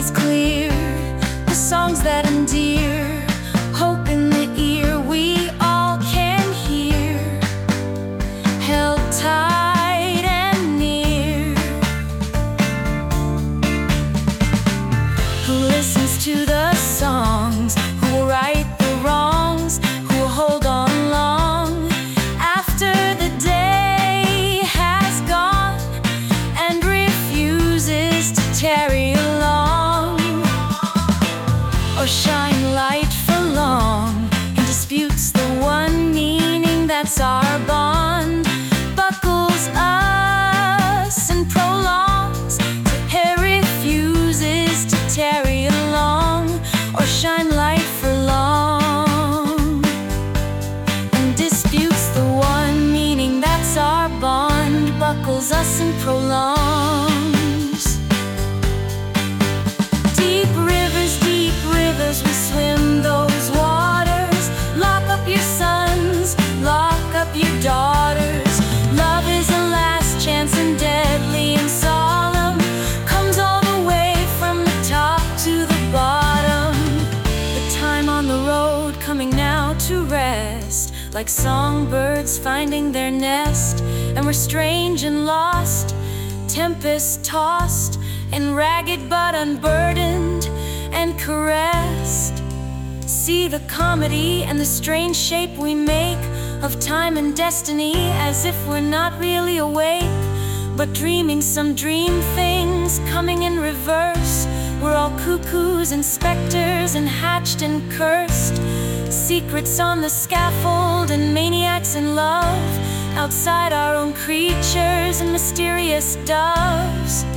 skies clear, the songs that endear hope in the ear we all can hear, held tight and near. Who listens to the songs, who will right the wrongs, who will hold on long after the day has gone, and refuses to tarry along or shine light for long, and disputes the one meaning that's our bond, buckles us and prolongs to pair, refuses to tarry along or shine light for long, and disputes the one meaning that's our bond, buckles us and prolongs. Deep rivers, we swim those waters. Lock up your sons, lock up your daughters. Love is a last chance and deadly and solemn, comes all the way from the top to the bottom. The time on the road coming now to rest, like songbirds finding their nest, and we're strange and lost, tempest tossed and ragged but unburdened and caressed. See the comedy and the strange shape we make of time and destiny, as if we're not really awake, but dreaming some dream things coming in reverse. We're all cuckoos and specters and hatched and cursed, secrets on the scaffold and maniacs in love, outside our own creatures and mysterious doves.